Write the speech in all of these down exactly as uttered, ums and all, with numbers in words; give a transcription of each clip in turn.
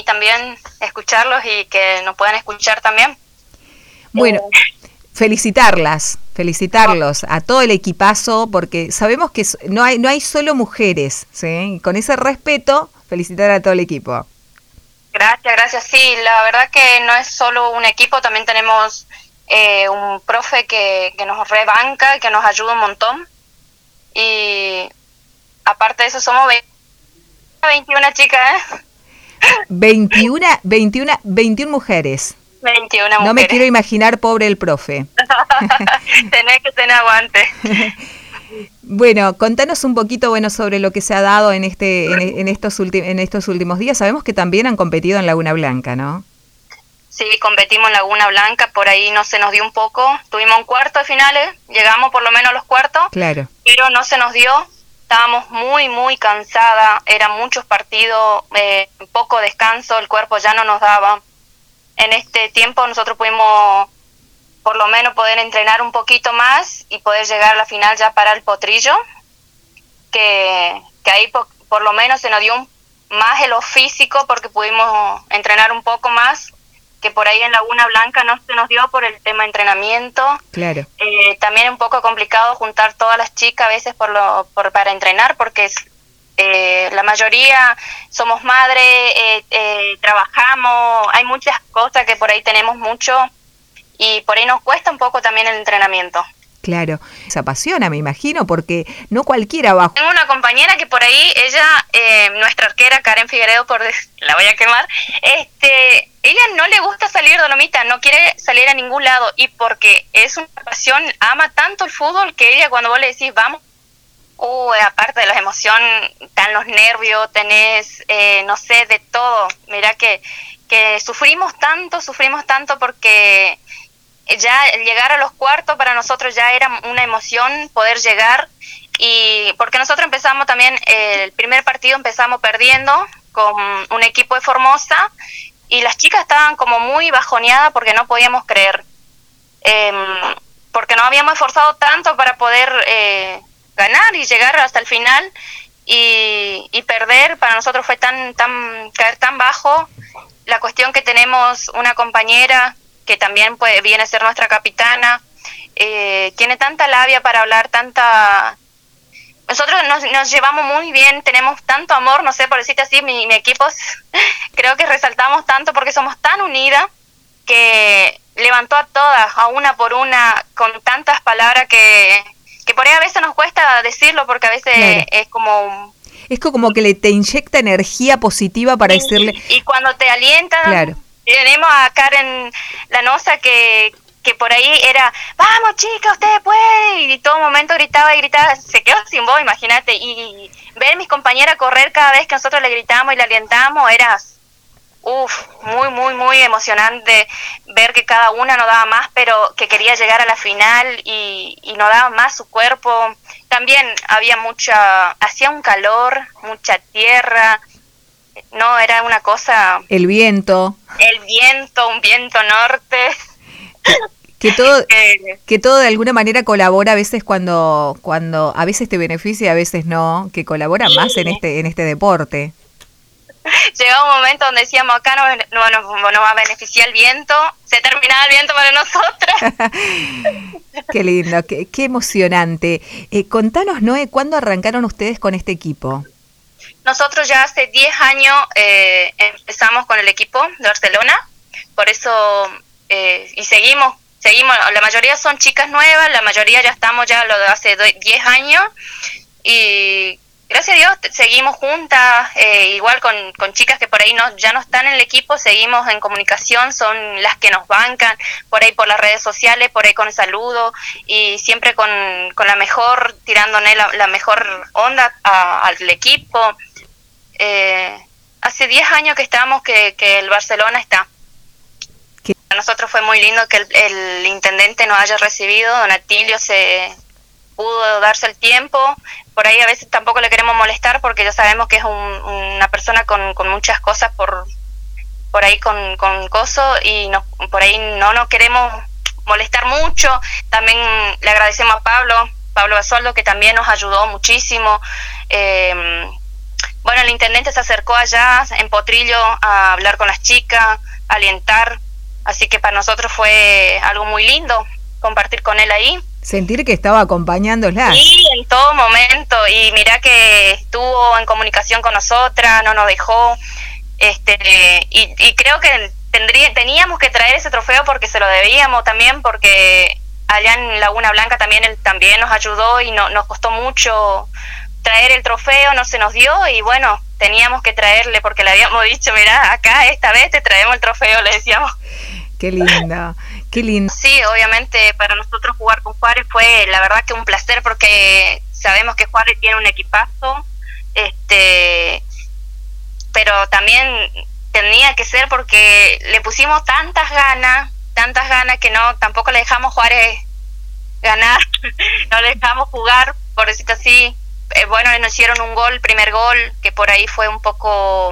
también escucharlos y que nos puedan escuchar también. Bueno, eh, felicitarlas, felicitarlos a todo el equipazo, porque sabemos que no hay no hay solo mujeres, ¿sí? Con ese respeto, felicitar a todo el equipo. Gracias, gracias. Sí, la verdad que no es solo un equipo, también tenemos eh, un profe que, que nos rebanca, que nos ayuda un montón. Y aparte de eso somos veintiuna chicas, ¿eh? veintiuna, veintiuna, veintiuna mujeres. veintiuna mujeres. No me quiero imaginar, pobre el profe. Tenés que tener aguante. Bueno, contanos un poquito, bueno, sobre lo que se ha dado en este, en, en estos últimos, en estos últimos días. Sabemos que también han competido en Laguna Blanca, ¿no? Sí, competimos en Laguna Blanca, por ahí no se nos dio un poco. Tuvimos un cuarto de finales, llegamos por lo menos a los cuartos. Claro. Pero no se nos dio. Estábamos muy, muy cansadas. Eran muchos partidos, eh, poco descanso, el cuerpo ya no nos daba. En este tiempo nosotros pudimos por lo menos poder entrenar un poquito más y poder llegar a la final ya para el potrillo, que, que ahí por, por lo menos se nos dio un, más en lo físico porque pudimos entrenar un poco más, que por ahí en Laguna Blanca no se nos dio por el tema de entrenamiento. Claro. Eh, también es un poco complicado juntar todas las chicas a veces por lo por para entrenar porque es, eh, la mayoría somos madres, eh, eh, trabajamos, hay muchas cosas que por ahí tenemos mucho y por ahí nos cuesta un poco también el entrenamiento. Claro, se apasiona, me imagino, porque no cualquiera va. Tengo una compañera que por ahí, ella, eh, nuestra arquera, Karen Figueredo, por la voy a quemar, este, ella no le gusta salir Dolomita, no quiere salir a ningún lado, y porque es una pasión, ama tanto el fútbol, que ella cuando vos le decís, vamos, uh, aparte de la emoción, están los nervios, tenés, eh, no sé, de todo. Mirá que, que sufrimos tanto, sufrimos tanto porque ya llegar a los cuartos para nosotros ya era una emoción poder llegar, y porque nosotros empezamos también, eh, el primer partido empezamos perdiendo con un equipo de Formosa y las chicas estaban como muy bajoneadas porque no podíamos creer, eh, porque nos habíamos esforzado tanto para poder eh, ganar y llegar hasta el final, y, y perder para nosotros fue tan, tan, caer tan bajo. La cuestión que tenemos una compañera que también puede, viene a ser nuestra capitana, eh, tiene tanta labia para hablar, tanta... Nosotros nos, nos llevamos muy bien, tenemos tanto amor, no sé, por decirte así, mi, mi equipo, creo que resaltamos tanto porque somos tan unidas que levantó a todas, a una por una, con tantas palabras que, que por ahí a veces nos cuesta decirlo porque a veces claro. es como... Es como que le te inyecta energía positiva para y, decirle... Y cuando te alientan... Claro. Tenemos a Karen Lanosa que, que por ahí era, vamos chicas, ustedes pueden, y todo momento gritaba y gritaba, se quedó sin voz, imagínate, y ver a mis compañeras correr cada vez que nosotros le gritamos y le alentamos, era uf, muy, muy, muy emocionante ver que cada una no daba más, pero que quería llegar a la final y, y no daba más su cuerpo. También había mucha, hacía un calor, mucha tierra. No, era una cosa... El viento. El viento, un viento norte. Que, que todo que todo de alguna manera colabora a veces cuando cuando a veces te beneficia y a veces no, que colabora sí. más en este en este deporte. Llegó un momento donde decíamos, acá no, no, no, no va a beneficiar el viento, se terminaba el viento para nosotras. Qué lindo, qué, qué emocionante. Eh, contanos, Noé, ¿cuándo arrancaron ustedes con este equipo? Nosotros ya hace diez años eh, empezamos con el equipo de Barcelona, por eso, eh, y seguimos, seguimos, la mayoría son chicas nuevas, la mayoría ya estamos ya lo de hace diez años, y gracias a Dios seguimos juntas, eh, igual con, con chicas que por ahí no ya no están en el equipo, seguimos en comunicación, son las que nos bancan, por ahí por las redes sociales, por ahí con saludo, y siempre con, con la mejor, tirándole la, la mejor onda a, al equipo. Eh, hace diez años que estamos que, que el Barcelona está. ¿Qué? Para nosotros fue muy lindo que el, el intendente nos haya recibido, don Atilio se pudo darse el tiempo, por ahí a veces tampoco le queremos molestar porque ya sabemos que es un, una persona con, con muchas cosas por por ahí con, con coso y no, por ahí no nos queremos molestar mucho. También le agradecemos a Pablo, Pablo Basualdo, que también nos ayudó muchísimo. Eh, bueno, el intendente se acercó allá en Potrillo a hablar con las chicas, a alentar, así que para nosotros fue algo muy lindo compartir con él ahí. Sentir que estaba acompañándolas. Sí, en todo momento, y mirá que estuvo en comunicación con nosotras, no nos dejó, este y, y creo que tendría, teníamos que traer ese trofeo porque se lo debíamos también, porque allá en Laguna Blanca también él también nos ayudó y no, nos costó mucho traer el trofeo, no se nos dio y bueno, teníamos que traerle porque le habíamos dicho, mirá, acá esta vez te traemos el trofeo, le decíamos. Qué linda, qué lindo. Sí, obviamente para nosotros jugar con Juárez fue la verdad que un placer porque sabemos que Juárez tiene un equipazo, este, pero también tenía que ser porque le pusimos tantas ganas, tantas ganas que no, tampoco le dejamos Juárez ganar, no le dejamos jugar, por decirlo así. Eh, bueno, nos hicieron un gol, primer gol, que por ahí fue un poco,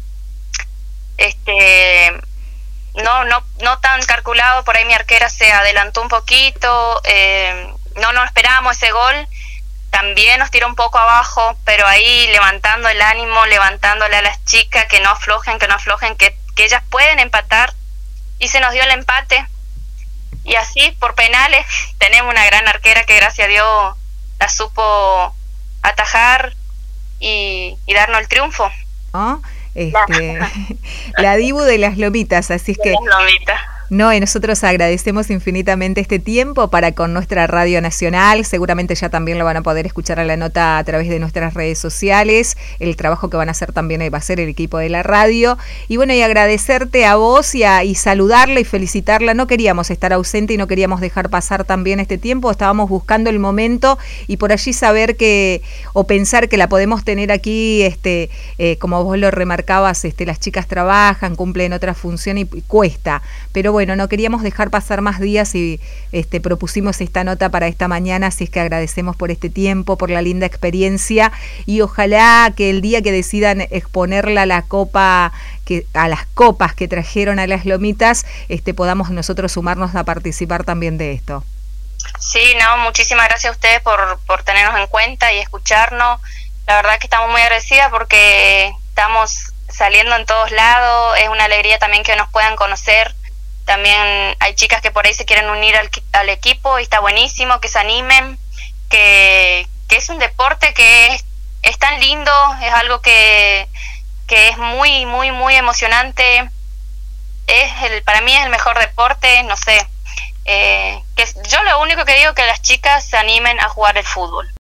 este, no, no, no tan calculado, por ahí mi arquera se adelantó un poquito, eh, no nos esperábamos ese gol, también nos tiró un poco abajo, pero ahí levantando el ánimo, levantándole a las chicas que no aflojen, que no aflojen, que, que ellas pueden empatar, y se nos dio el empate, y así, por penales, tenemos una gran arquera que gracias a Dios la supo atajar y, y darnos el triunfo. ¿Oh? Este, la Dibu de las Lomitas, así es que... Las Lomitas. No, y nosotros agradecemos infinitamente este tiempo para con nuestra Radio Nacional. Seguramente ya también lo van a poder escuchar a la nota a través de nuestras redes sociales. El trabajo que van a hacer también va a ser el equipo de la radio. Y bueno, y agradecerte a vos y, a, y saludarla y felicitarla. No queríamos estar ausente y no queríamos dejar pasar también este tiempo. Estábamos buscando el momento y por allí saber que, o pensar que la podemos tener aquí, este, eh, como vos lo remarcabas, este, las chicas trabajan, cumplen otras funciones y, y cuesta. Pero bueno, Bueno, no queríamos dejar pasar más días y este, propusimos esta nota para esta mañana, así es que agradecemos por este tiempo, por la linda experiencia y ojalá que el día que decidan exponerla a la copa, que, a las copas que trajeron a las Lomitas, este, podamos nosotros sumarnos a participar también de esto. Sí, no, muchísimas gracias a ustedes por, por tenernos en cuenta y escucharnos. La verdad que estamos muy agradecidas porque estamos saliendo en todos lados, es una alegría también que nos puedan conocer. También hay chicas que por ahí se quieren unir al, al equipo y está buenísimo que se animen, que, que es un deporte que es, es tan lindo, es algo que, que es muy, muy, muy emocionante. Es el, para mí es el mejor deporte, no sé. Eh, que yo lo único que digo es que las chicas se animen a jugar el fútbol.